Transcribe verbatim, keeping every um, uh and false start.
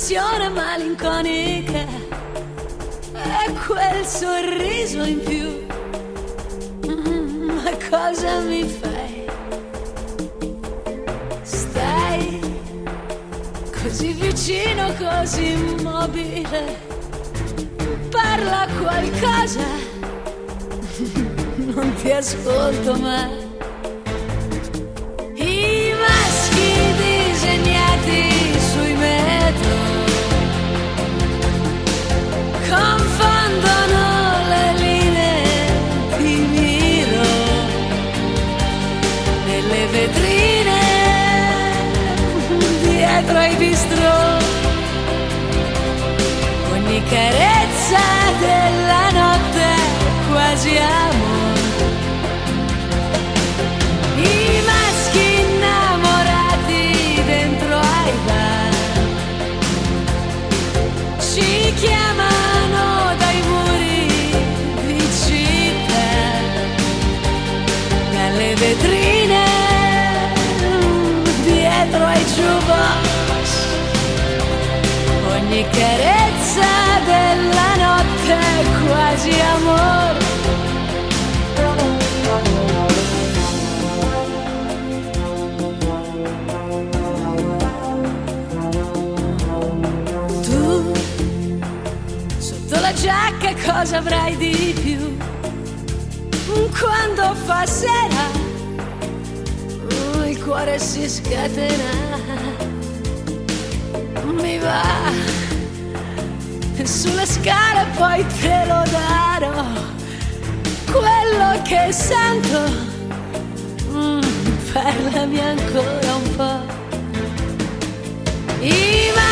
un'espressione malinconica e quel sorriso in più. Mm, ma cosa mi fai? Stai così vicino, così immobile. Parla qualcosa, non ti ascolto mai. I maschi disegnati sui metro confondono le linee, ti miro nelle vetrine dietro ai bistrò. Ogni carezza della notte quasi amore. I maschi innamorati dentro ai bar ci chiamano dai muri di città, dalle vetrine dietro ai jukebox. Ogni carezza della notte quasi amore. Tu sotto la giacca cosa avrai di più? Quando fa sera il cuore si scatena. Mi va sulle scale, poi te lo darò. Quello che sento, mm, parlami ancora un po'. I